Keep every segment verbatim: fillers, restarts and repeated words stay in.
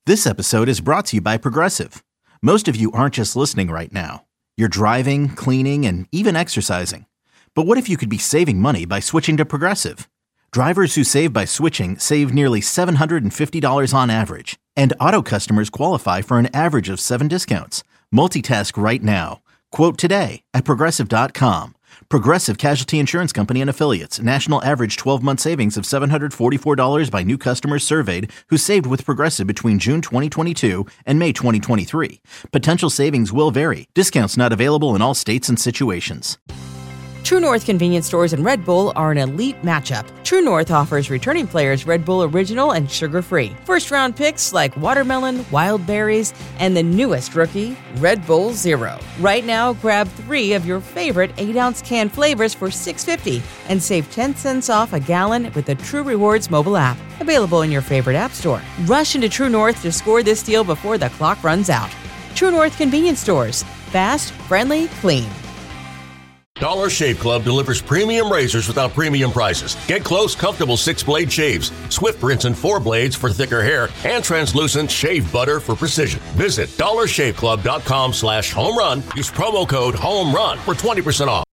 This episode is brought to you by Progressive. Most of you aren't just listening right now. You're driving, cleaning, and even exercising. But what if you could be saving money by switching to Progressive? Drivers who save by switching save nearly seven hundred fifty dollars on average. And auto customers qualify for an average of seven discounts. Multitask right now. Quote today at Progressive dot com. Progressive Casualty Insurance Company and Affiliates. National average twelve-month savings of seven hundred forty-four dollars by new customers surveyed who saved with Progressive between June twenty twenty-two and May twenty twenty-three. Potential savings will vary. Discounts not available in all states and situations. True North convenience stores and Red Bull are an elite matchup. True North offers returning players Red Bull Original and sugar-free. First-round picks like watermelon, wild berries, and the newest rookie, Red Bull Zero. Right now, grab three of your favorite eight-ounce can flavors for six dollars and fifty cents and save ten cents off a gallon with the True Rewards mobile app. Available in your favorite app store. Rush into True North to score this deal before the clock runs out. True North convenience stores. Fast, friendly, clean. Dollar Shave Club delivers premium razors without premium prices. Get close, comfortable six-blade shaves, swift rinse and four blades for thicker hair, and translucent shave butter for precision. Visit dollar shave club dot com slash home run. Use promo code HOMERUN for twenty percent off.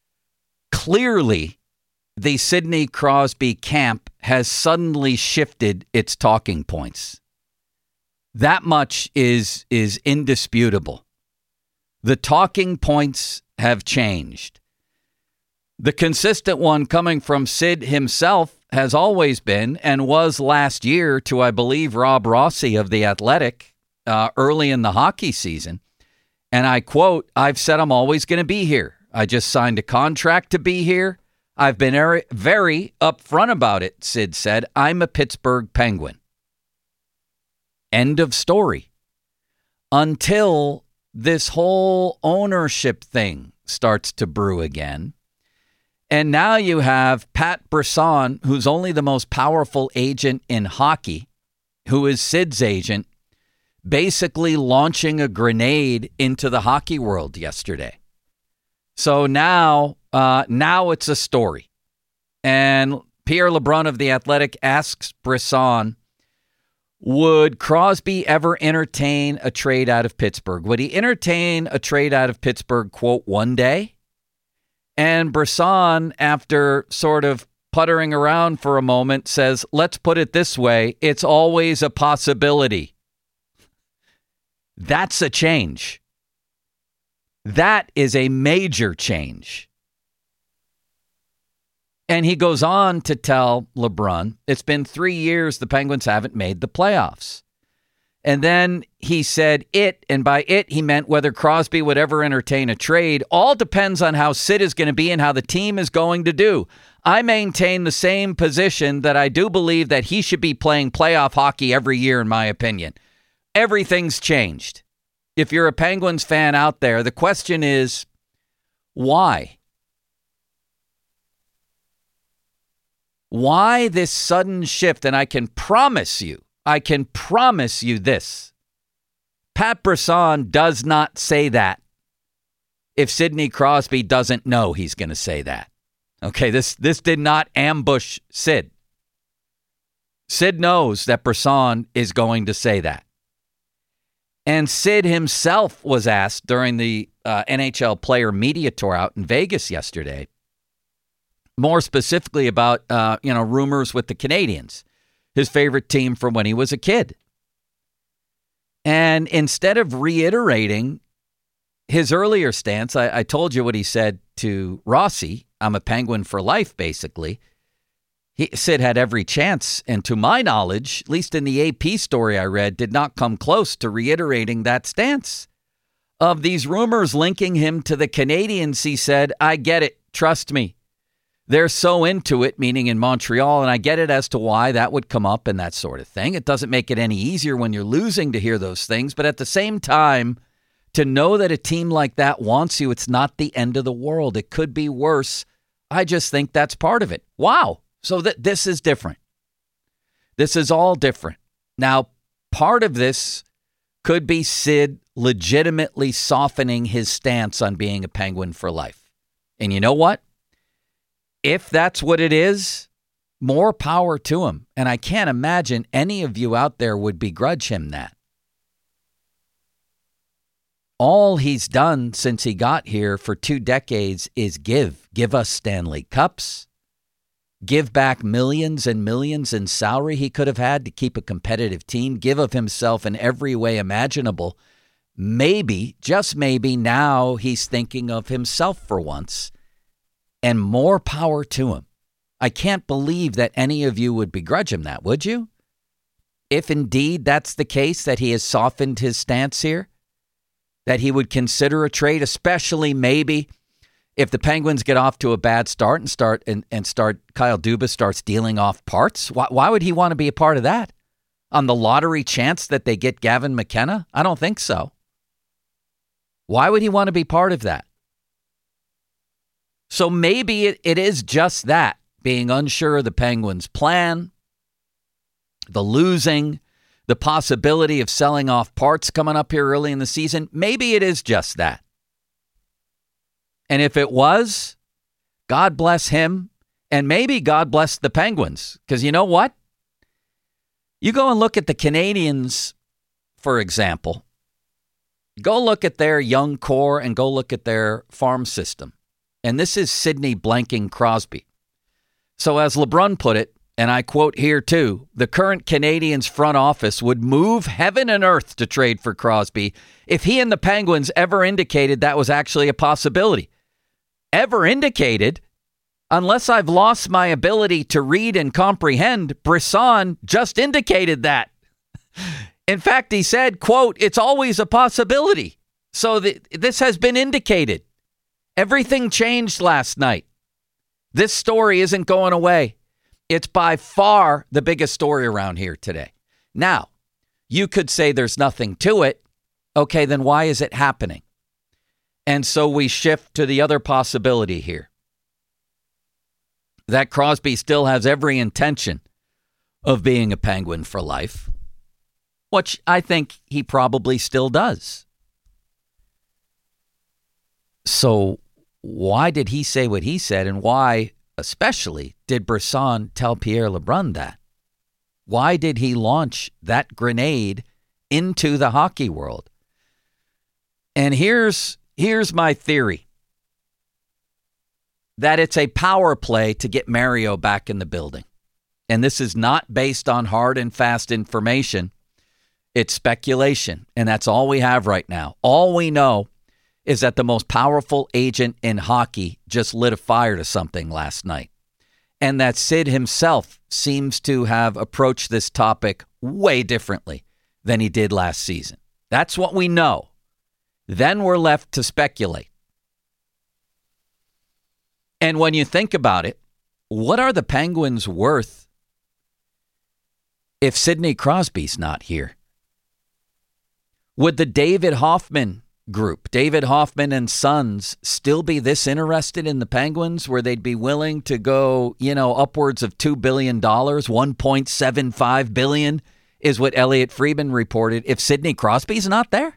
Clearly, the Sidney Crosby camp has suddenly shifted its talking points. That much is, is indisputable. The talking points have changed. The consistent one coming from Sid himself has always been and was last year to, I believe, Rob Rossi of The Athletic uh, early in the hockey season. And I quote, "I've said I'm always going to be here. I just signed a contract to be here. I've been er- very upfront about it," Sid said. "I'm a Pittsburgh Penguin." End of story. Until this whole ownership thing starts to brew again. And now you have Pat Brisson, who's only the most powerful agent in hockey, who is Sid's agent, basically launching a grenade into the hockey world yesterday. So now, uh, now it's a story. And Pierre LeBrun of The Athletic asks Brisson, would Crosby ever entertain a trade out of Pittsburgh? Would he entertain a trade out of Pittsburgh, quote, one day? And Brisson, after sort of puttering around for a moment, says, let's put it this way, it's always a possibility. That's a change. That is a major change. And he goes on to tell LeBrun, it's been three years the Penguins haven't made the playoffs. And then he said it, and by it he meant whether Crosby would ever entertain a trade. All depends on how Sid is going to be and how the team is going to do. I maintain the same position that I do believe that he should be playing playoff hockey every year, in my opinion. Everything's changed. If you're a Penguins fan out there, the question is, why? Why this sudden shift? And I can promise you, I can promise you this. Pat Brisson does not say that if Sidney Crosby doesn't know he's going to say that. Okay, this, this did not ambush Sid. Sid knows that Brisson is going to say that. And Sid himself was asked during the uh, N H L Player Media Tour out in Vegas yesterday, more specifically about, uh, you know, rumors with the Canadiens, his favorite team from when he was a kid. And instead of reiterating his earlier stance, I, I told you what he said to Rossi, I'm a Penguin for life, basically. He, Sid had every chance, and to my knowledge, at least in the A P story I read, did not come close to reiterating that stance. Of these rumors linking him to the Canadiens, he said, I get it, trust me. They're so into it, meaning in Montreal, and I get it as to why that would come up and that sort of thing. It doesn't make it any easier when you're losing to hear those things, but at the same time, to know that a team like that wants you, it's not the end of the world. It could be worse. I just think that's part of it. Wow. So that this is different. This is all different. Now, part of this could be Sid legitimately softening his stance on being a Penguin for life. And you know what? If that's what it is, More power to him. And I can't imagine any of you out there would begrudge him that. All he's done since he got here for two decades is give. Give us Stanley Cups. Give back millions and millions in salary he could have had to keep a competitive team. Give of himself in every way imaginable. Maybe, just maybe, now he's thinking of himself for once. And more power to him. I can't believe that any of you would begrudge him that, would you? If indeed that's the case, that he has softened his stance here, that he would consider a trade, especially maybe if the Penguins get off to a bad start and start and, and start Kyle Dubas starts dealing off parts. Why, why would he want to be a part of that? On the lottery chance that they get Gavin McKenna? I don't think so. Why would he want to be part of that? So maybe it, it is just that, being unsure of the Penguins' plan, the losing, the possibility of selling off parts coming up here early in the season. Maybe it is just that. And if it was, God bless him, and maybe God bless the Penguins. Because you know what? You go and look at the Canadians, for example. Go look at their young core and go look at their farm system. And this is Sidney blanking Crosby. So as LeBrun put it, and I quote here too, the current Canadiens front office would move heaven and earth to trade for Crosby if he and the Penguins ever indicated that was actually a possibility. Ever indicated? Unless I've lost my ability to read and comprehend, Brisson just indicated that. In fact, he said, quote, it's always a possibility. So th- this has been indicated. Everything changed last night. This story isn't going away. It's by far the biggest story around here today. Now, you could say there's nothing to it. Okay, then why is it happening? And so we shift to the other possibility here. That Crosby still has every intention of being a Penguin for life, which I think he probably still does. So why did he say what he said, and why, especially, did Brisson tell Pierre LeBrun that? Why did he launch that grenade into the hockey world? And here's here's my theory. That it's a power play to get Mario back in the building. And this is not based on hard and fast information. It's speculation. And that's all we have right now. All we know is that the most powerful agent in hockey just lit a fire to something last night. And that Sid himself seems to have approached this topic way differently than he did last season. That's what we know. Then we're left to speculate. And when you think about it, what are the Penguins worth if Sidney Crosby's not here? Would the David Hoffman group, David Hoffman and Sons, still be this interested in the Penguins where they'd be willing to go, you know, upwards of two billion dollars, one point seven five billion dollars is what Elliot Friedman reported, if Sidney Crosby's not there?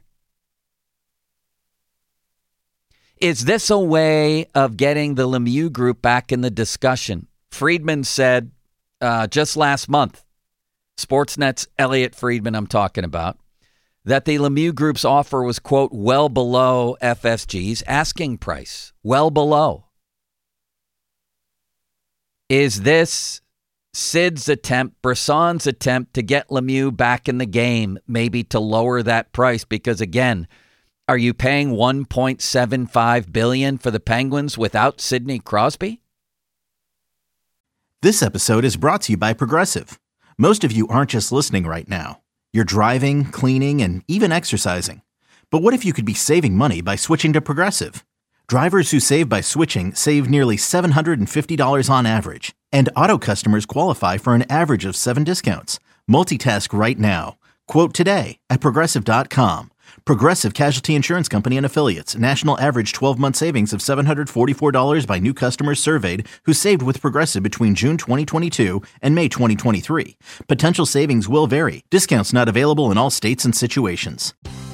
Is this a way of getting the Lemieux group back in the discussion? Friedman said uh, just last month, Sportsnet's Elliot Friedman I'm talking about, that the Lemieux group's offer was, quote, well below F S G's asking price. Well below. Is this Sid's attempt, Brisson's attempt to get Lemieux back in the game, maybe to lower that price? Because again, are you paying one point seven five billion dollars for the Penguins without Sidney Crosby? This episode is brought to you by Progressive. Most of you aren't just listening right now. You're driving, cleaning, and even exercising. But what if you could be saving money by switching to Progressive? Drivers who save by switching save nearly seven hundred fifty dollars on average. And auto customers qualify for an average of seven discounts. Multitask right now. Quote today at Progressive dot com. Progressive Casualty Insurance Company and Affiliates. National average twelve-month savings of seven hundred forty-four dollars by new customers surveyed who saved with Progressive between June twenty twenty-two and May twenty twenty-three. Potential savings will vary. Discounts not available in all states and situations.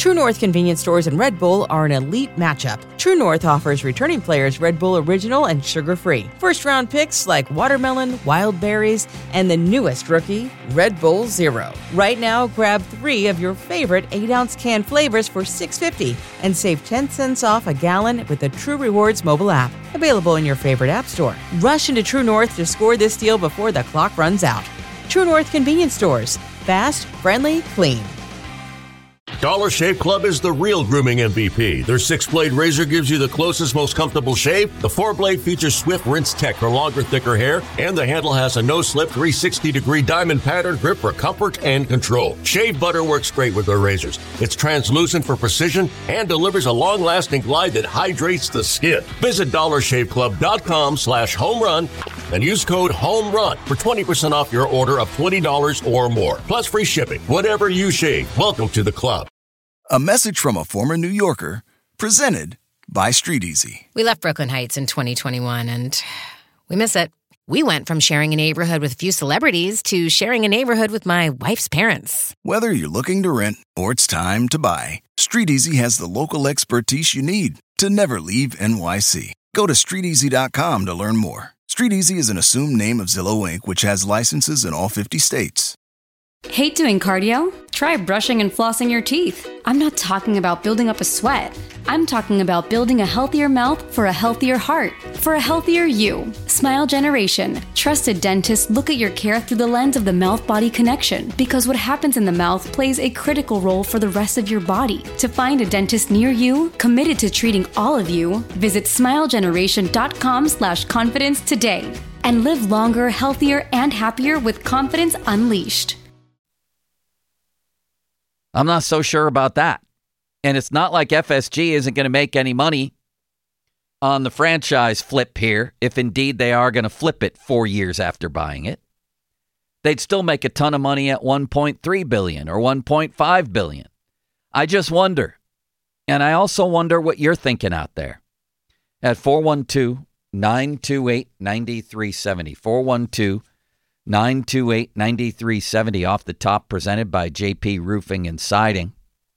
True North convenience stores and Red Bull are an elite matchup. True North offers returning players Red Bull Original and sugar-free. First-round picks like watermelon, wild berries, and the newest rookie, Red Bull Zero. Right now, grab three of your favorite eight ounce can flavors for six dollars and fifty cents and save ten cents off a gallon with the True Rewards mobile app. Available in your favorite app store. Rush into True North to score this deal before the clock runs out. True North convenience stores. Fast, friendly, clean. Dollar Shave Club is the real grooming M V P. Their six-blade razor gives you the closest, most comfortable shave. The four-blade features Swift Rinse Tech for longer, thicker hair. And the handle has a no-slip three sixty degree diamond pattern grip for comfort and control. Shave butter works great with their razors. It's translucent for precision and delivers a long-lasting glide that hydrates the skin. Visit dollar shave club dot com slash home run and use code HOMERUN for twenty percent off your order of twenty dollars or more. Plus free shipping. Whatever you shave, welcome to the club. A message from a former New Yorker, presented by Street Easy. We left Brooklyn Heights in twenty twenty-one, and we miss it. We went from sharing a neighborhood with a few celebrities to sharing a neighborhood with my wife's parents. Whether you're looking to rent or it's time to buy, Street Easy has the local expertise you need to never leave N Y C. Go to street easy dot com to learn more. Street Easy is an assumed name of Zillow Incorporated, which has licenses in all fifty states. Hate doing cardio? Try brushing and flossing your teeth. I'm not talking about building up a sweat. I'm talking about building a healthier mouth for a healthier heart, for a healthier you. Smile Generation. Trusted dentists look at your care through the lens of the mouth-body connection, because what happens in the mouth plays a critical role for the rest of your body. To find a dentist near you, committed to treating all of you, visit smile generation dot com slash confidence today. And live longer, healthier, and happier with confidence unleashed. I'm not so sure about that. And it's not like F S G isn't going to make any money on the franchise flip here, if indeed they are going to flip it four years after buying it. They'd still make a ton of money at one point three billion dollars or one point five billion dollars. I just wonder. And I also wonder what you're thinking out there. At four one two, nine two eight, nine three seven zero. four one two, nine two eight, nine three seven zero off the top, presented by J P Roofing and Siding.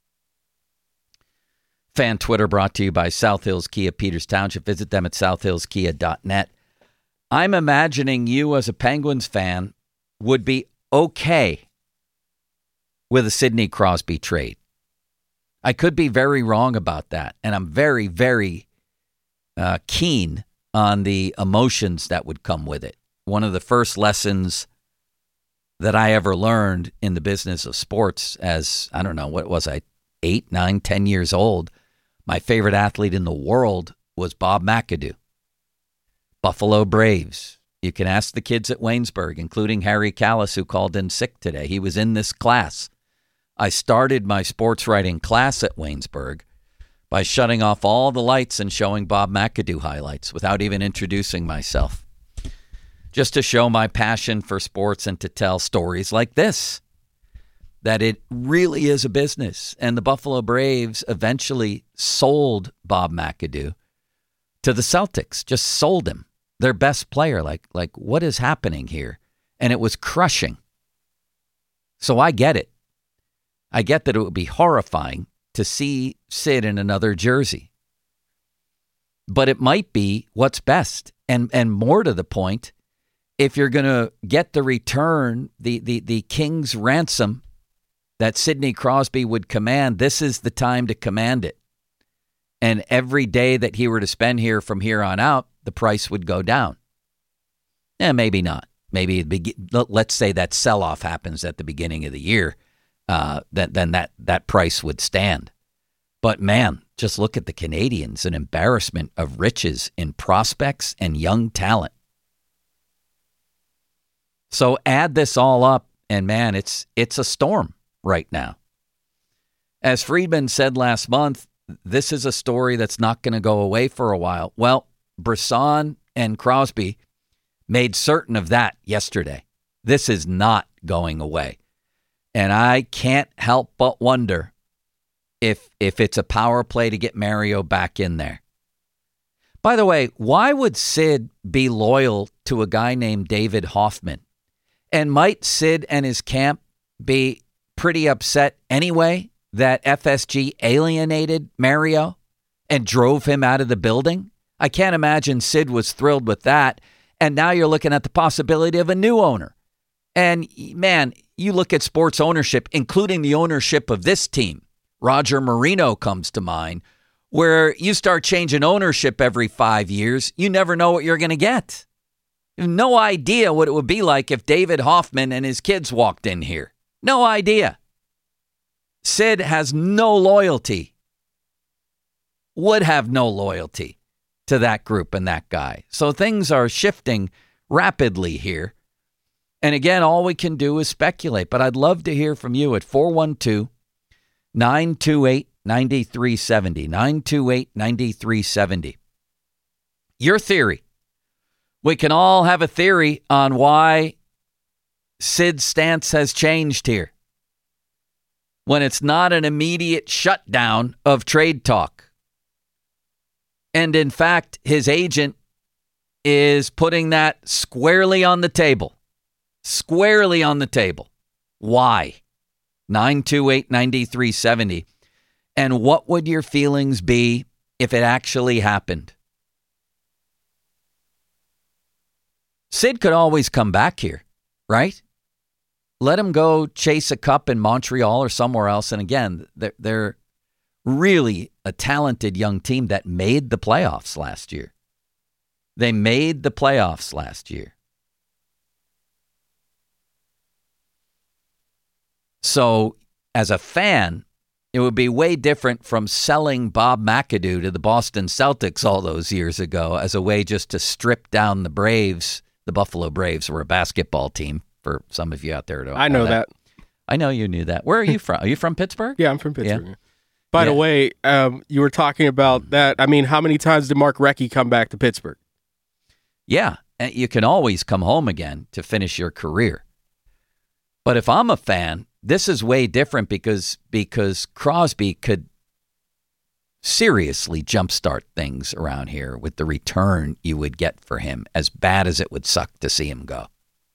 Fan Twitter brought to you by South Hills Kia, Peters Township. Visit them at south hills kia dot net. I'm imagining you as a Penguins fan would be okay with a Sidney Crosby trade. I could be very wrong about that, and I'm very, very uh, keen on the emotions that would come with it. One of the first lessons that I ever learned in the business of sports as, I don't know, what was I, eight, nine, ten years old, my favorite athlete in the world was Bob McAdoo. Buffalo Braves. You can ask the kids at Waynesburg, including Harry Callis, who called in sick today. He was in this class. I started my sports writing class at Waynesburg by shutting off all the lights and showing Bob McAdoo highlights without even introducing myself, just to show my passion for sports and to tell stories like this, that it really is a business. And the Buffalo Braves eventually sold Bob McAdoo to the Celtics, just sold him, their best player. Like, like what is happening here? And it was crushing. So I get it. I get that it would be horrifying to see Sid in another jersey. But it might be what's best. And and more to the point, if you're going to get the return, the, the, the king's ransom that Sidney Crosby would command, this is the time to command it. And every day that he were to spend here from here on out, the price would go down. Yeah, maybe not. Maybe it be, let's say that sell-off happens at the beginning of the year. Uh, that, then that, that price would stand. But man, just look at the Canadians, an embarrassment of riches in prospects and young talent. So add this all up, and man, it's it's a storm right now. As Friedman said last month, this is a story that's not going to go away for a while. Well, Brisson and Crosby made certain of that yesterday. This is not going away. And I can't help but wonder if if it's a power play to get Mario back in there. By the way, why would Sid be loyal to a guy named David Hoffman? And might Sid and his camp be pretty upset anyway that F S G alienated Mario and drove him out of the building? I can't imagine Sid was thrilled with that. And now you're looking at the possibility of a new owner. And, man, you look at sports ownership, including the ownership of this team. Roger Marino comes to mind, where you start changing ownership every five years. You never know what you're going to get. You have no idea what it would be like if David Hoffman and his kids walked in here. No idea. Sid has no loyalty, would have no loyalty to that group and that guy. So things are shifting rapidly here. And again, all we can do is speculate. But I'd love to hear from you at four one two, nine two eight, nine three seven zero, nine two eight, nine three seven zero. Your theory. We can all have a theory on why Sid's stance has changed here, when it's not an immediate shutdown of trade talk. And in fact, his agent is putting that squarely on the table. Squarely on the table. Why? nine two eight, nine three seven zero. And what would your feelings be if it actually happened? Sid could always come back here, right? Let him go chase a cup in Montreal or somewhere else. And again, they're, they're really a talented young team that made the playoffs last year. They made the playoffs last year. So as a fan, it would be way different from selling Bob McAdoo to the Boston Celtics all those years ago as a way just to strip down the Braves. The Buffalo Braves were a basketball team, for some of you out there. I know that. that. I know you knew that. Where are you from? Are you from Pittsburgh? Yeah, I'm from Pittsburgh. Yeah. By yeah. the way, um, you were talking about that. I mean, how many times did Mark Recchi come back to Pittsburgh? Yeah, and you can always come home again to finish your career. But if I'm a fan, this is way different because because Crosby could seriously jumpstart things around here with the return you would get for him, as bad as it would suck to see him go.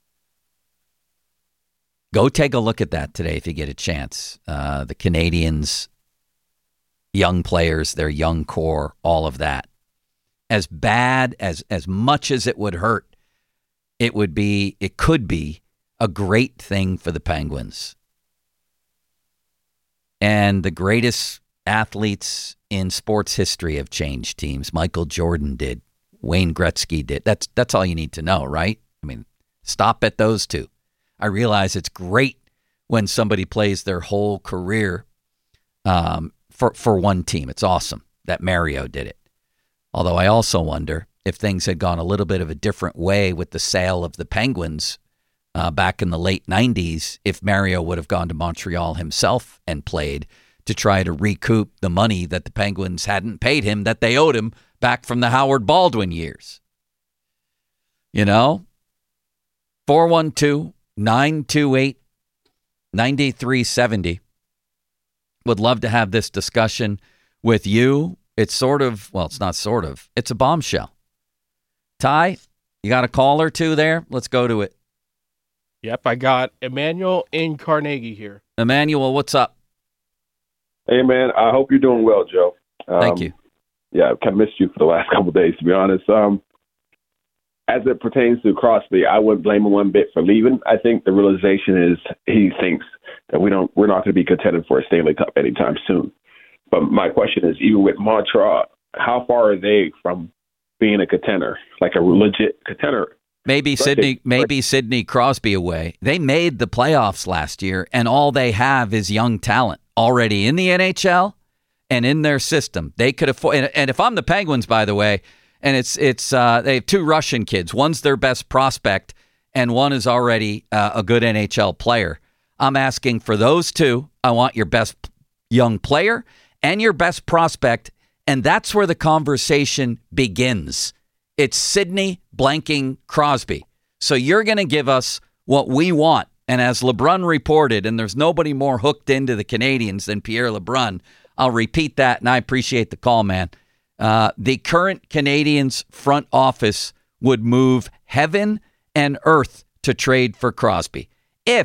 Go take a look at that today if you get a chance. Uh, the Canadians, young players, their young core, all of that. As bad, as as much as it would hurt, it would be, it could be a great thing for the Penguins. And the greatest athletes in sports history have changed teams. Michael Jordan did. Wayne Gretzky did. That's that's all you need to know, right? I mean, stop at those two. I realize it's great when somebody plays their whole career um, for, for one team. It's awesome that Mario did it. Although I also wonder if things had gone a little bit of a different way with the sale of the Penguins uh, back in the late nineties, if Mario would have gone to Montreal himself and played to try to recoup the money that the Penguins hadn't paid him, that they owed him back from the Howard Baldwin years. You know? four one two, nine two eight, nine three seven zero. Would love to have this discussion with you. It's sort of, well, it's not sort of, it's a bombshell. Ty, you got a call or two there? Let's go to it. Yep, I got Emmanuel in Carnegie here. Emmanuel, what's up? Hey, man, I hope you're doing well, Joe. Um, Thank you. Yeah, I've kind of missed you for the last couple of days, to be honest. Um, as it pertains to Crosby, I wouldn't blame him one bit for leaving. I think the realization is he thinks that we don't, we're not going to be contending for a Stanley Cup anytime soon. But my question is, even with Montreal, how far are they from being a contender, like a legit contender? Maybe Sidney, maybe Sidney Crosby away. They made the playoffs last year, and all they have is young talent already in the N H L and in their system. They could afford. And, and if I'm the Penguins, by the way, and it's it's uh, they have two Russian kids. One's their best prospect, and one is already uh, a good N H L player. I'm asking for those two. I want your best young player and your best prospect, and that's where the conversation begins. It's Sidney blanking Crosby. So you're going to give us what we want. And as LeBrun reported, and there's nobody more hooked into the Canadians than Pierre LeBrun, I'll repeat that, and I appreciate the call, man. Uh, the current Canadians front office would move heaven and earth to trade for Crosby. If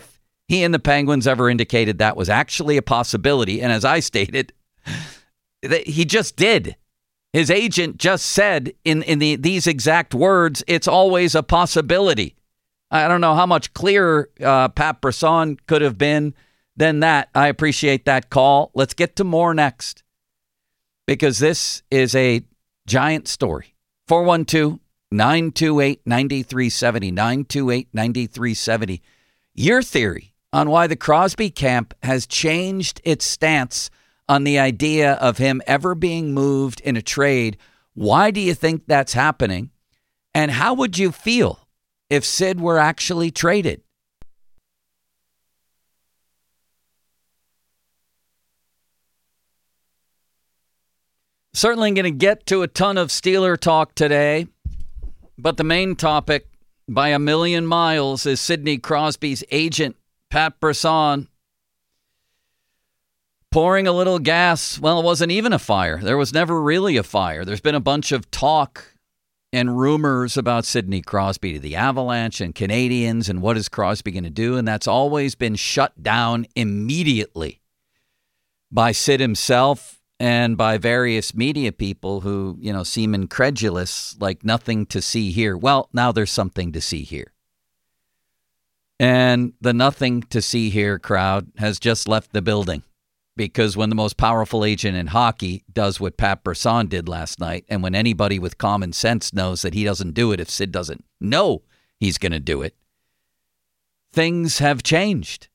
he and the Penguins ever indicated that was actually a possibility. And as I stated, he just did. His agent just said in, in the, these exact words, it's always a possibility. I don't know how much clearer uh, Pat Brisson could have been than that. I appreciate that call. Let's get to more next, because this is a giant story. four one two, nine two eight, nine three seven zero, nine two eight, nine three seven zero. Your theory on why the Crosby camp has changed its stance on the idea of him ever being moved in a trade. Why do you think that's happening? And how would you feel if Sid were actually traded? Certainly going to get to a ton of Steeler talk today, but the main topic by a million miles is Sidney Crosby's agent, Pat Brisson, pouring a little gas. Well, it wasn't even a fire. There was never really a fire. There's been a bunch of talk and rumors about Sidney Crosby to the Avalanche and Canadians and what is Crosby going to do, and that's always been shut down immediately by Sid himself and by various media people who, you know, seem incredulous, like nothing to see here. Well, now there's something to see here. And the nothing to see here crowd has just left the building, because when the most powerful agent in hockey does what Pat Brisson did last night, and when anybody with common sense knows that he doesn't do it if Sid doesn't know he's going to do it, things have changed.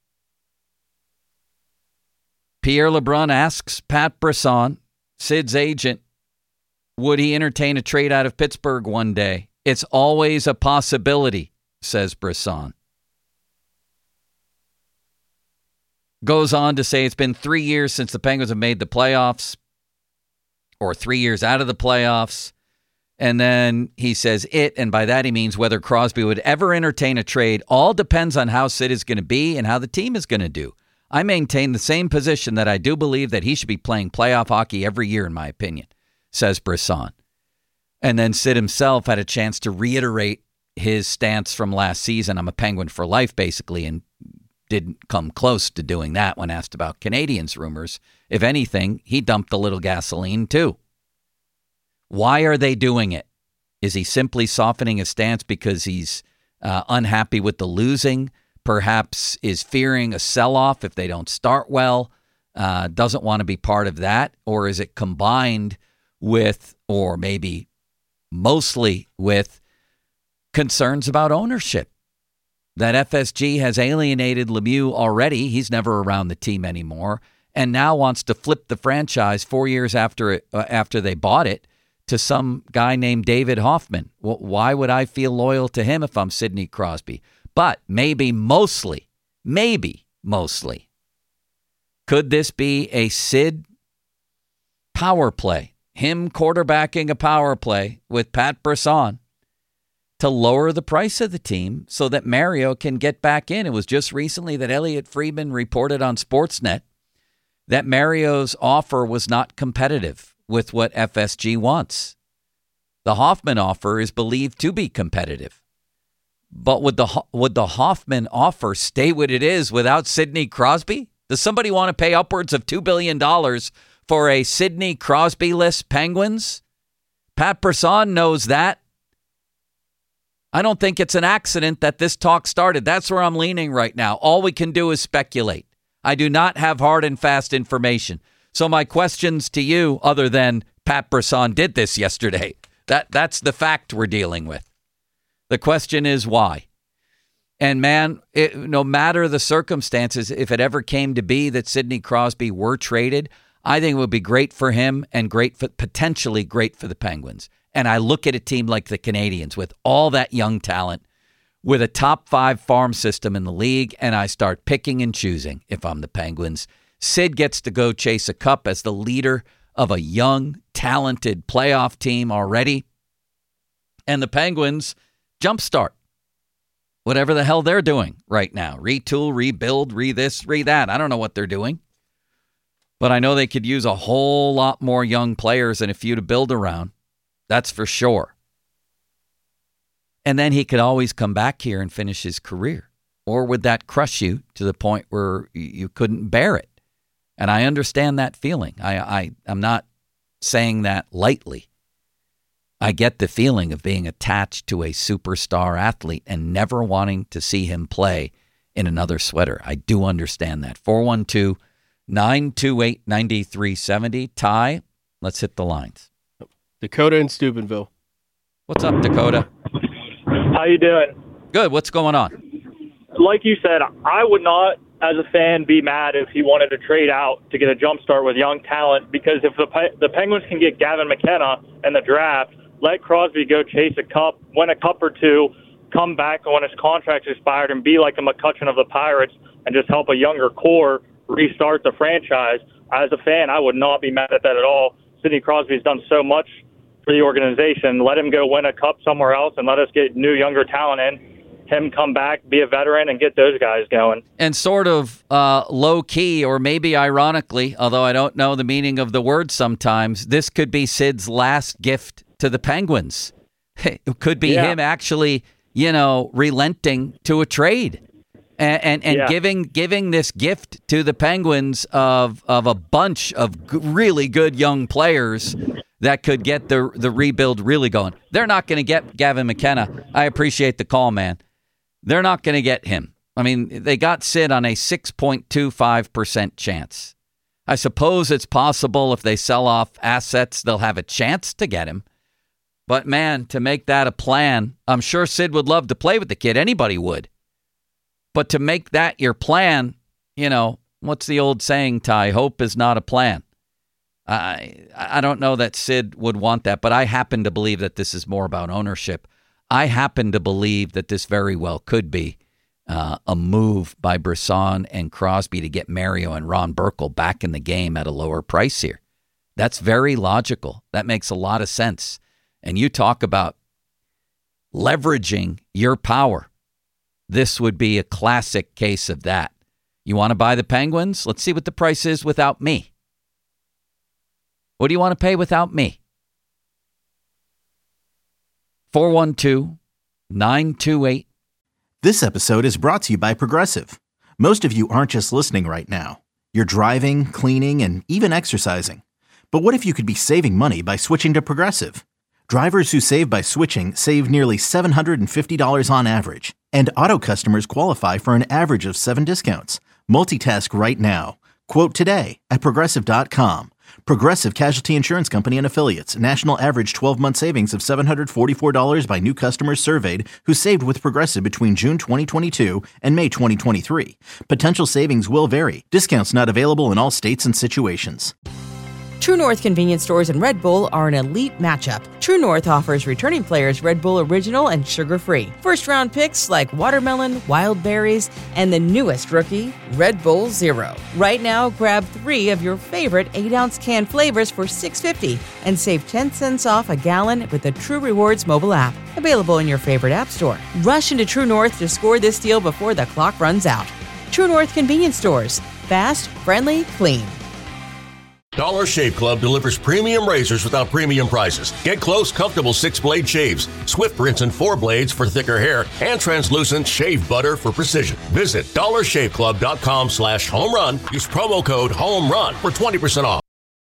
Pierre LeBrun asks Pat Brisson, Sid's agent, would he entertain a trade out of Pittsburgh one day? It's always a possibility, says Brisson. Goes on to say it's been three years since the Penguins have made the playoffs, or three years out of the playoffs. And then he says it, and by that he means whether Crosby would ever entertain a trade all depends on how Sid is going to be and how the team is going to do. I maintain the same position that I do believe that he should be playing playoff hockey every year, in my opinion, says Brisson. And then Sid himself had a chance to reiterate his stance from last season. I'm a Penguin for life, basically, and didn't come close to doing that when asked about Canadians rumors. If anything, he dumped a little gasoline too. Why are they doing it? Is he simply softening his stance because he's uh, unhappy with the losing? Perhaps is fearing a sell-off if they don't start well, uh, doesn't want to be part of that? Or is it combined with, or maybe mostly with, concerns about ownership? That F S G has alienated Lemieux already. He's never around the team anymore, and now wants to flip the franchise four years after it, uh, after they bought it to some guy named David Hoffman. Well, why would I feel loyal to him if I'm Sidney Crosby? But maybe mostly, maybe mostly, could this be a Sid power play? Him quarterbacking a power play with Pat Brisson to lower the price of the team so that Mario can get back in. It was just recently that Elliot Friedman reported on Sportsnet that Mario's offer was not competitive with what F S G wants. The Hoffman offer is believed to be competitive. But would the would the Hoffman offer stay what it is without Sidney Crosby? Does somebody want to pay upwards of two billion dollars for a Sidney Crosby-less Penguins? Pat Brisson knows that. I don't think it's an accident that this talk started. That's where I'm leaning right now. All we can do is speculate. I do not have hard and fast information. So my questions to you, other than Pat Brisson did this yesterday, that that's the fact we're dealing with. The question is why? And man, it, no matter the circumstances, if it ever came to be that Sidney Crosby were traded, I think it would be great for him and great for, potentially great for the Penguins. And I look at a team like the Canadians with all that young talent, with a top five farm system in the league, and I start picking and choosing if I'm the Penguins. Sid gets to go chase a cup as the leader of a young, talented playoff team already. And the Penguins jumpstart whatever the hell they're doing right now. Retool, rebuild, re this, re that. I don't know what they're doing. But I know they could use a whole lot more young players and a few to build around. That's for sure. And then he could always come back here and finish his career. or would that crush you to the point where you couldn't bear it? And I understand that feeling. I, I, I'm not saying that lightly. I get the feeling of being attached to a superstar athlete and never wanting to see him play in another sweater. I do understand that. four one two, nine two eight, nine three seven zero. Ty, let's hit the lines. Dakota in Steubenville. What's up, Dakota? How you doing? Good. What's going on? Like you said, I would not, as a fan, be mad if he wanted to trade out to get a jump start with young talent, because if the the Penguins can get Gavin McKenna in the draft, let Crosby go chase a cup, win a cup or two, come back when his contract's expired and be like a McCutcheon of the Pirates and just help a younger core restart the franchise. As a fan, I would not be mad at that at all. Sidney Crosby's done so much for the organization. Let him go win a cup somewhere else and let us get new, younger talent in. Him come back, be a veteran, and get those guys going. And sort of uh, low-key, or maybe ironically, although I don't know the meaning of the word sometimes, this could be Sid's last gift to the Penguins. It could be yeah. him actually, you know, relenting to a trade and and, and yeah. giving giving this gift to the Penguins of of a bunch of g- really good young players that could get the the rebuild really going. They're not going to get Gavin McKenna. I appreciate the call, man. They're not going to get him. I mean, they got Sid on a six point two five percent chance. I suppose it's possible if they sell off assets, they'll have a chance to get him. But, man, to make that a plan, I'm sure Sid would love to play with the kid. Anybody would. But to make that your plan, you know, what's the old saying, Ty? Hope is not a plan. I I don't know that Sid would want that, but I happen to believe that this is more about ownership. I happen to believe that this very well could be uh, a move by Brisson and Crosby to get Mario and Ron Burkle back in the game at a lower price here. That's very logical. That makes a lot of sense. And you talk about leveraging your power. This would be a classic case of that. You want to buy the Penguins? Let's see what the price is without me. What do you want to pay without me? four one two, nine two eight. This episode is brought to you by Progressive. Most of you aren't just listening right now. You're driving, cleaning, and even exercising. But what if you could be saving money by switching to Progressive? Drivers who save by switching save nearly seven hundred fifty dollars on average. And auto customers qualify for an average of seven discounts. Multitask right now. Quote today at Progressive dot com. Progressive Casualty Insurance Company and Affiliates. National average twelve-month savings of seven hundred forty-four dollars by new customers surveyed who saved with Progressive between June twenty twenty-two and May twenty twenty-three. Potential savings will vary. Discounts not available in all states and situations. True North convenience stores and Red Bull are an elite matchup. True North offers returning players Red Bull Original and sugar-free. First-round picks like watermelon, wild berries, and the newest rookie, Red Bull Zero. Right now, grab three of your favorite eight-ounce can flavors for six dollars and fifty cents and save ten cents off a gallon with the True Rewards mobile app. Available in your favorite app store. Rush into True North to score this deal before the clock runs out. True North convenience stores. Fast, friendly, clean. Dollar Shave Club delivers premium razors without premium prices. Get close, comfortable six-blade shaves, Swift rinse and four blades for thicker hair, and translucent shave butter for precision. Visit dollar shave club dot com slash home run. Use promo code HOMERUN for twenty percent off.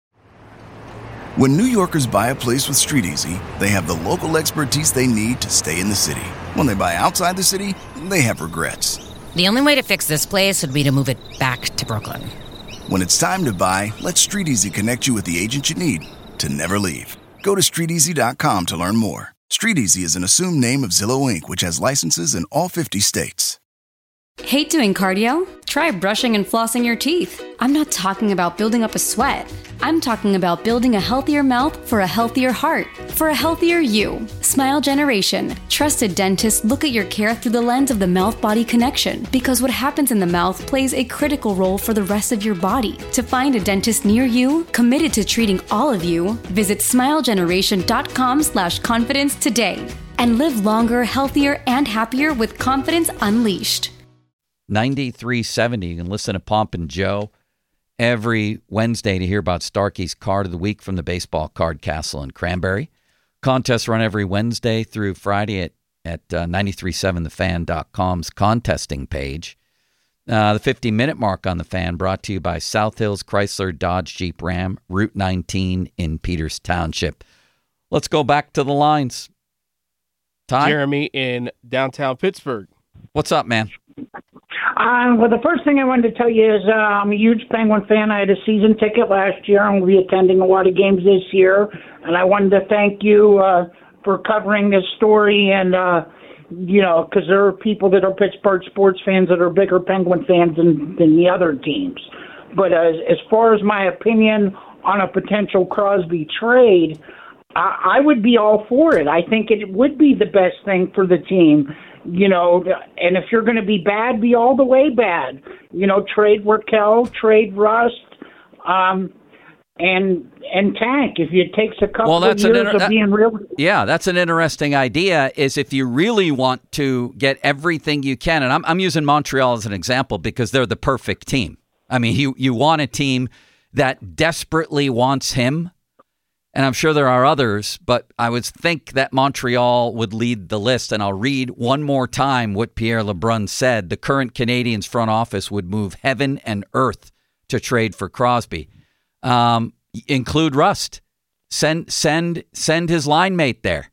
When New Yorkers buy a place with StreetEasy, they have the local expertise they need to stay in the city. When they buy outside the city, they have regrets. The only way to fix this place would be to move it back to Brooklyn. When it's time to buy, let StreetEasy connect you with the agent you need to never leave. Go to street easy dot com to learn more. StreetEasy is an assumed name of Zillow Incorporated, which has licenses in all fifty states. Hate doing cardio? Try brushing and flossing your teeth. I'm not talking about building up a sweat. I'm talking about building a healthier mouth for a healthier heart, for a healthier you. Smile Generation. Trusted dentists look at your care through the lens of the mouth-body connection, because what happens in the mouth plays a critical role for the rest of your body. To find a dentist near you, committed to treating all of you, visit smile generation dot com slash confidence today and live longer, healthier, and happier with confidence unleashed. ninety-three seventy. You can listen to Pomp and Joe every Wednesday to hear about Starkey's Card of the Week from the Baseball Card Castle in Cranberry. Contests run every Wednesday through Friday at at uh, nine three seven the fan dot com's contesting page. Uh, the fifty-minute mark on the Fan brought to you by South Hills Chrysler Dodge Jeep Ram, Route nineteen in Peters Township. Let's go back to the lines. Ty? Jeremy in downtown Pittsburgh. What's up, man? Uh, well, the first thing I wanted to tell you is uh, I'm a huge Penguin fan. I had a season ticket last year. I'm going to be attending a lot of games this year. And I wanted to thank you uh, for covering this story. And, uh, you know, because there are people that are Pittsburgh sports fans that are bigger Penguin fans than, than the other teams. But uh, as far as my opinion on a potential Crosby trade, I, I would be all for it. I think it would be the best thing for the team. You know, and if you're going to be bad, be all the way bad. You know, trade Raquel, trade Rust, um, and and tank. If it takes a couple well, that's of years inter- of that, being real. Yeah, that's an interesting idea. Is if you really want to get everything you can, and I'm I'm using Montreal as an example because they're the perfect team. I mean, you you want a team that desperately wants him. And I'm sure there are others, but I would think that Montreal would lead the list. And I'll read one more time what Pierre LeBrun said. The current Canadiens front office would move heaven and earth to trade for Crosby. Um, include Rust. Send send send his line mate there.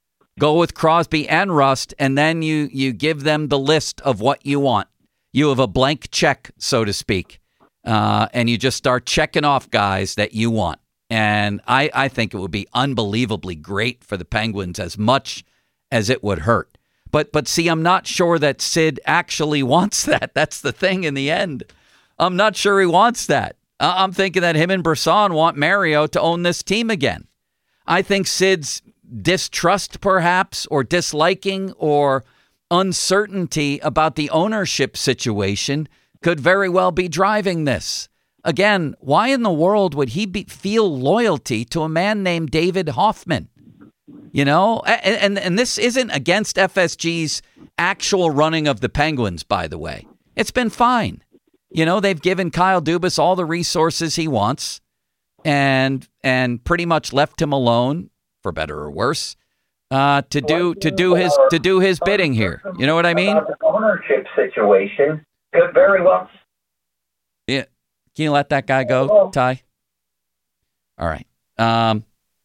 Go with Crosby and Rust, and then you you give them the list of what you want. You have a blank check, so to speak, uh, and you just start checking off guys that you want. And I, I think it would be unbelievably great for the Penguins as much as it would hurt. But but see, I'm not sure that Sid actually wants that. That's the thing in the end. I'm not sure he wants that. I'm thinking that him and Brisson want Mario to own this team again. I think Sid's distrust, perhaps, or disliking or uncertainty about the ownership situation could very well be driving this. Again, why in the world would he be, feel loyalty to a man named David Hoffman? You know, and, and and this isn't against F S G's actual running of the Penguins, by the way. It's been fine. You know, they've given Kyle Dubas all the resources he wants and and pretty much left him alone, for better or worse, uh, to do to do his to do his bidding here. You know what I mean? The ownership situation could very well. Yeah. Can you let that guy go, Ty? All right. Um,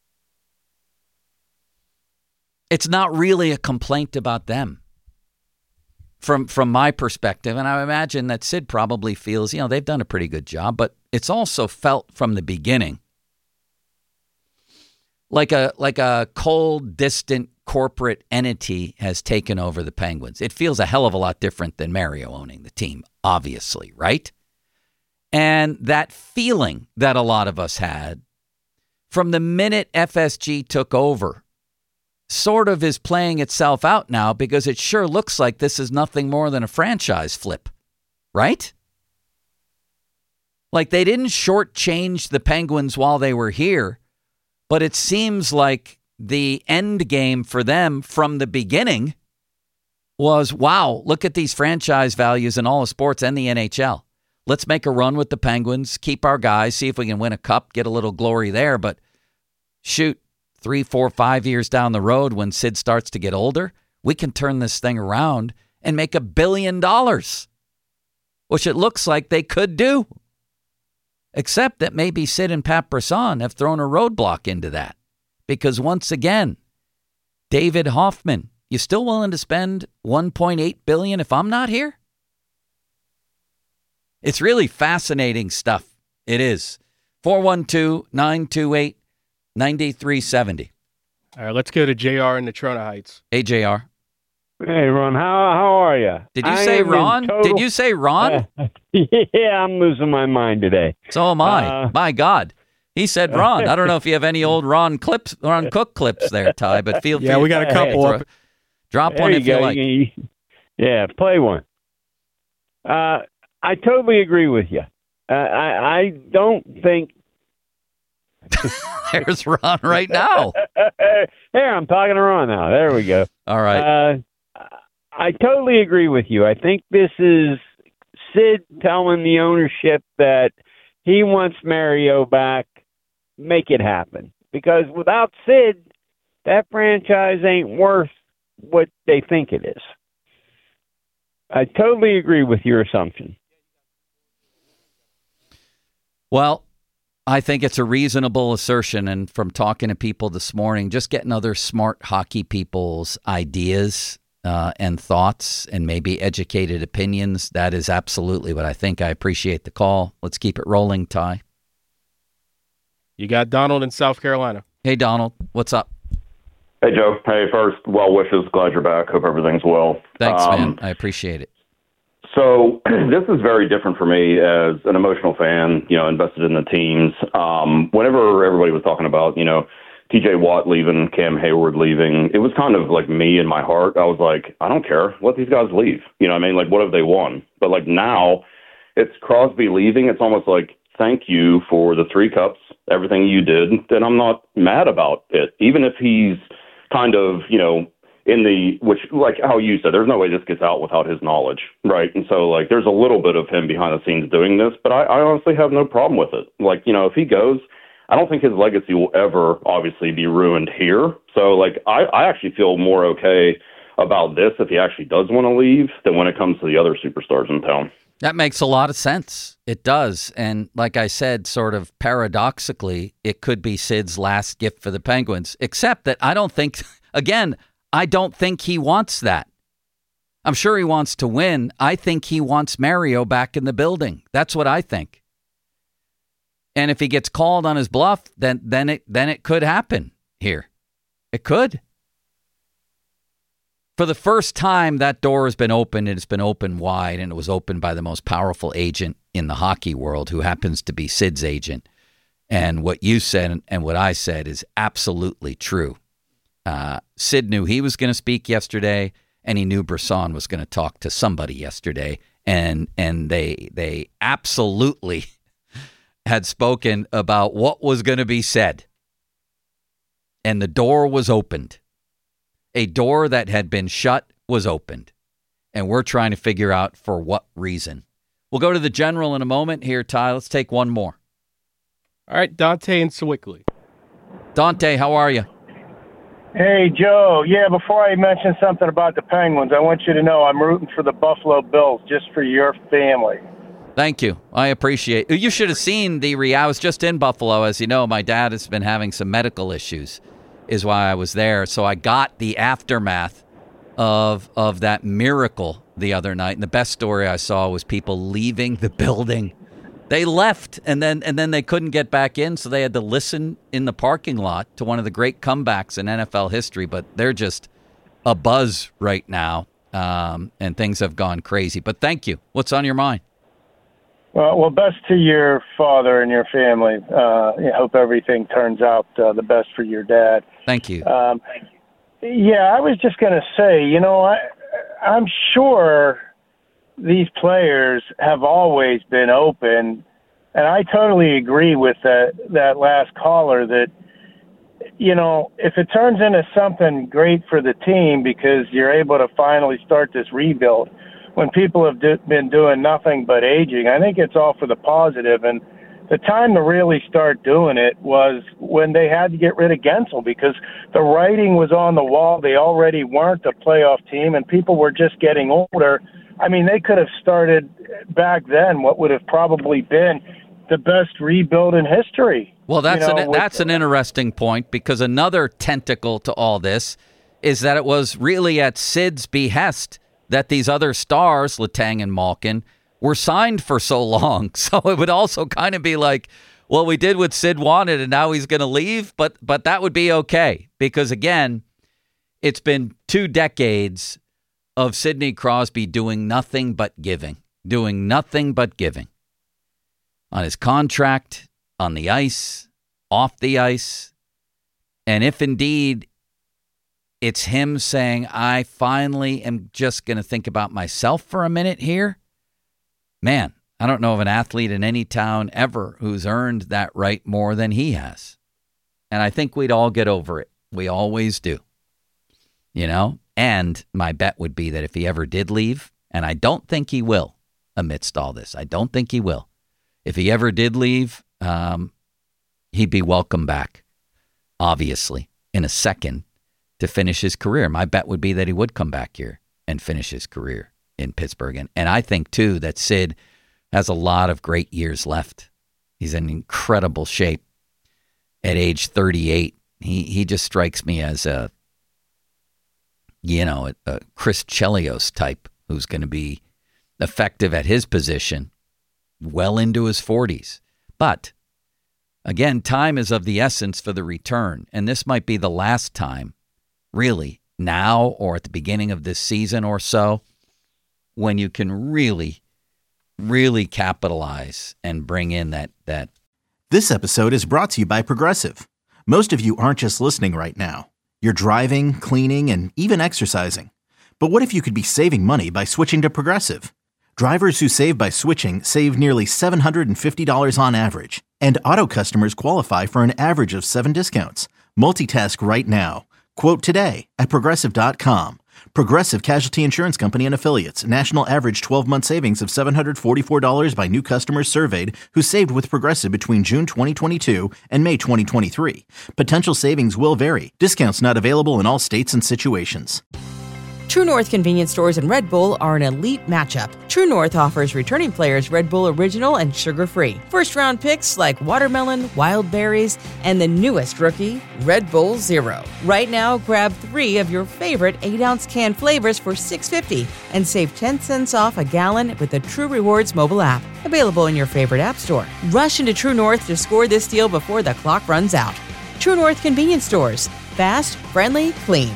it's not really a complaint about them from from my perspective. And I imagine that Sid probably feels, you know, they've done a pretty good job. But it's also felt from the beginning like a like a cold, distant corporate entity has taken over the Penguins. It feels a hell of a lot different than Mario owning the team, obviously, right? And that feeling that a lot of us had from the minute F S G took over sort of is playing itself out now because it sure looks like this is nothing more than a franchise flip, right? Like they didn't shortchange the Penguins while they were here, but it seems like the end game for them from the beginning was, wow, look at these franchise values in all of sports and the N H L. Let's make a run with the Penguins, keep our guys, see if we can win a cup, get a little glory there. But shoot, three, four, five years down the road when Sid starts to get older, we can turn this thing around and make a billion dollars, which it looks like they could do. Except that maybe Sid and Pat Brisson have thrown a roadblock into that. Because once again, David Hoffman, you still willing to spend one point eight billion dollars if I'm not here? It's really fascinating stuff. It is. four one two, nine two eight, nine three seven zero. All right, let's go to J R in Natrona Heights. Hey, J R. Hey, Ron. How how are you? Did you I say Ron? Total... Did you say Ron? Uh, yeah, I'm losing my mind today. So am I. Uh, my God. He said Ron. I don't know if you have any old Ron clips, Ron Cook clips there, Ty, but feel free. Yeah, we got a couple throw, up. Drop there one you if go. you like. Yeah, play one. Uh, I totally agree with you. Uh, I, I don't think... There's Ron right now. There, I'm talking to Ron now. There we go. All right. Uh, I totally agree with you. I think this is Sid telling the ownership that he wants Mario back. Make it happen. Because without Sid, that franchise ain't worth what they think it is. I totally agree with your assumption. Well, I think it's a reasonable assertion, and from talking to people this morning, just getting other smart hockey people's ideas uh, and thoughts and maybe educated opinions, that is absolutely what I think. I appreciate the call. Let's keep it rolling, Ty. You got Donald in South Carolina. Hey, Donald. What's up? Hey, Joe. Hey, first, well wishes. Glad you're back. Hope everything's well. Thanks, um, man. I appreciate it. So this is very different for me as an emotional fan, you know, invested in the teams. Um, whenever everybody was talking about, you know, T J Watt leaving, Cam Hayward leaving, it was kind of like me in my heart. I was like, I don't care. Let these guys leave. You know what I mean? Like, what have they won? But like now it's Crosby leaving. It's almost like, thank you for the three cups, everything you did. And I'm not mad about it, even if he's kind of, you know, in the, which, like how you said, there's no way this gets out without his knowledge, right? And so, like, there's a little bit of him behind the scenes doing this, but I, I honestly have no problem with it. Like, you know, if he goes, I don't think his legacy will ever, obviously, be ruined here. So, like, I, I actually feel more okay about this if he actually does want to leave than when it comes to the other superstars in town. That makes a lot of sense. It does. And like I said, sort of paradoxically, it could be Sid's last gift for the Penguins, except that I don't think, again, I don't think he wants that. I'm sure he wants to win. I think he wants Mario back in the building. That's what I think. And if he gets called on his bluff, then then it then it could happen here. It could. For the first time, that door has been opened. It's been opened wide, and it was opened by the most powerful agent in the hockey world, who happens to be Sid's agent. And what you said and what I said is absolutely true. Uh, Sid knew he was going to speak yesterday, and he knew Brisson was going to talk to somebody yesterday, and and they they absolutely had spoken about what was going to be said. And the door was opened. A door that had been shut was opened, and we're trying to figure out for what reason. We'll go to the general in a moment. Here, Ty, let's take one more. All right, Dante and Sewickley. Dante, how are you? Hey, Joe. Yeah, before I mention something about the Penguins, I want you to know I'm rooting for the Buffalo Bills just for your family. Thank you. I appreciate it. You should have seen the re- I was just in Buffalo. As you know, my dad has been having some medical issues, is why I was there. So I got the aftermath of of that miracle the other night. And the best story I saw was people leaving the building. They left, and then and then they couldn't get back in, so they had to listen in the parking lot to one of the great comebacks in N F L history. But they're just abuzz right now, um, and things have gone crazy. But thank you. What's on your mind? Well, well, best to your father and your family. Uh, I hope everything turns out uh, the best for your dad. Thank you. Um, yeah, I was just going to say, you know, I, I'm sure these players have always been open, and I totally agree with that that last caller that, you know, if it turns into something great for the team because you're able to finally start this rebuild, when people have do, been doing nothing but aging, I think it's all for the positive. And the time to really start doing it was when they had to get rid of Gensel, because the writing was on the wall. They already weren't a playoff team, and people were just getting older. I mean, they could have started back then what would have probably been the best rebuild in history. Well, that's you know, an, with, that's an interesting point, because another tentacle to all this is that it was really at Sid's behest that these other stars, Letang and Malkin, were signed for so long. So it would also kind of be like, well, we did what Sid wanted, and now he's going to leave, but but that would be okay, because, again, it's been two decades of Sidney Crosby doing nothing but giving, doing nothing but giving. On his contract, on the ice, off the ice. And if indeed it's him saying, I finally am just going to think about myself for a minute here, man, I don't know of an athlete in any town ever who's earned that right more than he has. And I think we'd all get over it. We always do. You know? And my bet would be that if he ever did leave, and I don't think he will amidst all this, I don't think he will. If he ever did leave, um, he'd be welcome back, obviously, in a second, to finish his career. My bet would be that he would come back here and finish his career in Pittsburgh. And, and I think, too, that Sid has a lot of great years left. He's in incredible shape at age thirty-eight. He he just strikes me as a, you know, a, a Chris Chelios type who's going to be effective at his position well into his forties. But, again, time is of the essence for the return. And this might be the last time, really, now or at the beginning of this season or so, when you can really, really capitalize and bring in that that. This episode is brought to you by Progressive. Most of you aren't just listening right now. You're driving, cleaning, and even exercising. But what if you could be saving money by switching to Progressive? Drivers who save by switching save nearly seven hundred fifty dollars on average. And auto customers qualify for an average of seven discounts. Multitask right now. Quote today at Progressive dot com. Progressive Casualty Insurance Company and Affiliates. National average twelve-month savings of seven hundred forty-four dollars by new customers surveyed who saved with Progressive between June twenty twenty-two and May twenty twenty-three. Potential savings will vary. Discounts not available in all states and situations. True North convenience stores and Red Bull are an elite matchup. True North offers returning players Red Bull Original and sugar-free. First-round picks like watermelon, wild berries, and the newest rookie, Red Bull Zero. Right now, grab three of your favorite eight-ounce can flavors for six dollars and fifty cents and save ten cents off a gallon with the True Rewards mobile app. Available in your favorite app store. Rush into True North to score this deal before the clock runs out. True North convenience stores. Fast, friendly, clean.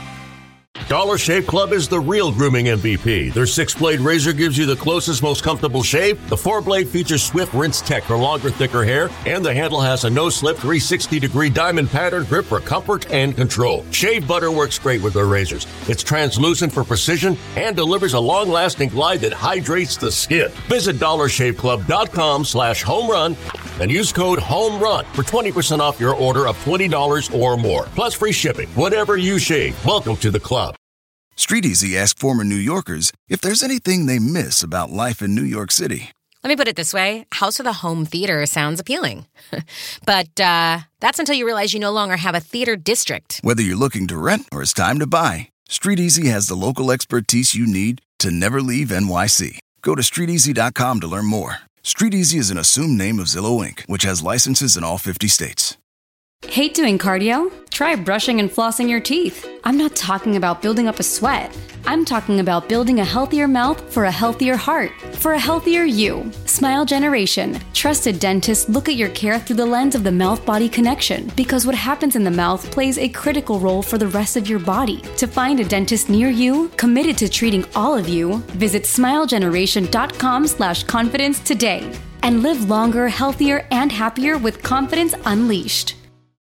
Dollar Shave Club is the real grooming M V P. Their six-blade razor gives you the closest, most comfortable shave. The four-blade features Swift Rinse Tech for longer, thicker hair. And the handle has a no-slip three hundred sixty degree diamond pattern grip for comfort and control. Shave butter works great with their razors. It's translucent for precision and delivers a long-lasting glide that hydrates the skin. Visit dollar shave club dot com slash home run and use code HOMERUN for twenty percent off your order of twenty dollars or more. Plus free shipping. Whatever you shave, welcome to the club. StreetEasy asked former New Yorkers if there's anything they miss about life in New York City. Let me put it this way. House of the Home Theater sounds appealing. But uh, that's until you realize you no longer have a theater district. Whether you're looking to rent or it's time to buy, StreetEasy has the local expertise you need to never leave N Y C. Go to street easy dot com to learn more. StreetEasy is an assumed name of Zillow Incorporated, which has licenses in all fifty states. Hate doing cardio? Try brushing and flossing your teeth. I'm not talking about building up a sweat. I'm talking about building a healthier mouth for a healthier heart, for a healthier you. Smile Generation. Trusted dentists look at your care through the lens of the mouth-body connection, because what happens in the mouth plays a critical role for the rest of your body. To find a dentist near you, committed to treating all of you, visit smile generation dot com slash confidence today. And live longer, healthier, and happier with confidence unleashed.